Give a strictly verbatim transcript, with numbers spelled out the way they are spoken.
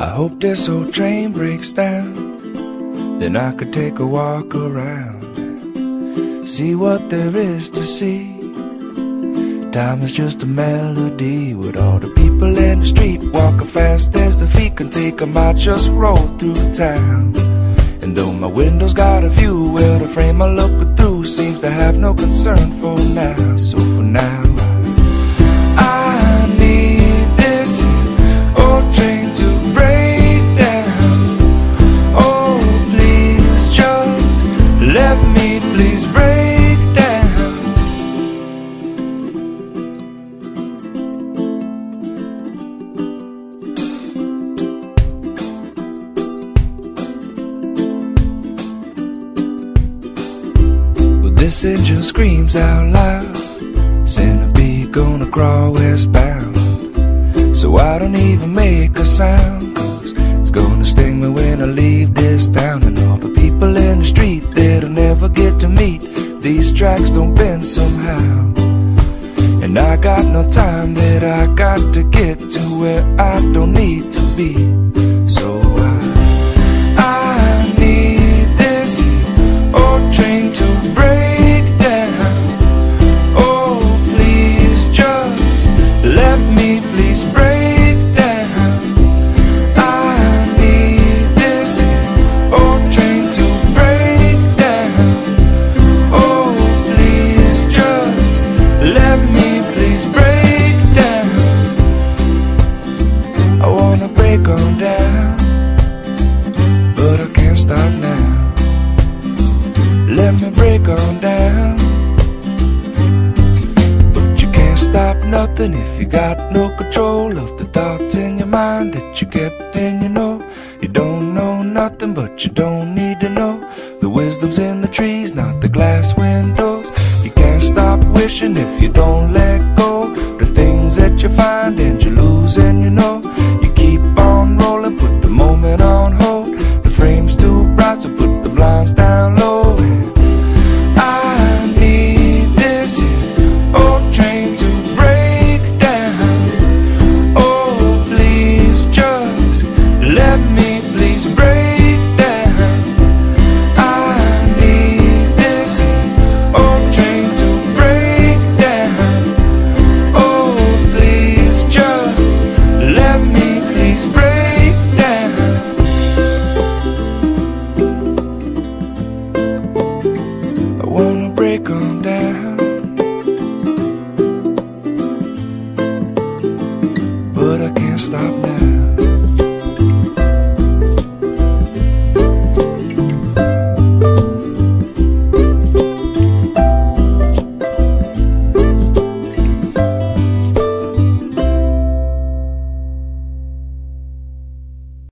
I hope this old train breaks down, then I could take a walk around, see what there is to see. Time is just a melody, with all the people in the street walking fast as the feet can take 'em. I just roll through town, and though my window's got a view, well, the frame I look through seems to have no concern for now. So for now, I need this old train to break down. Oh, please just let me please break down. Well, this engine screams out loud, centipede gonna crawl westbound. So I don't even make a sound, 'cause it's gonna sting me when I leave this town. And all the people in the street that'll never get to meet, these tracks don't bend somehow. And I got no time that I got to get to where I don't need to be. So I, I need this old train to break down. Oh, please just let me please break down. I need this old train to break down. Oh, please just let me please break down. I wanna break on down, but I can't stop now. Let me break on down, but you can't stop nothing if you got no control of the thoughts in your mind that you kept in. You know you don't know nothing, but you don't need to know. The wisdom's in the trees, not the glass windows. You can't stop wishing if you don't let go. The things that you find and you lose, and you know you keep on rolling, put the moment on hold. The frame's too bright, so put the blinds down low. I need this old train to break down. Oh, please just let me please break down. I need this old train to break down. Oh, please just let me please break down. I wanna break on down, but I can't stop now.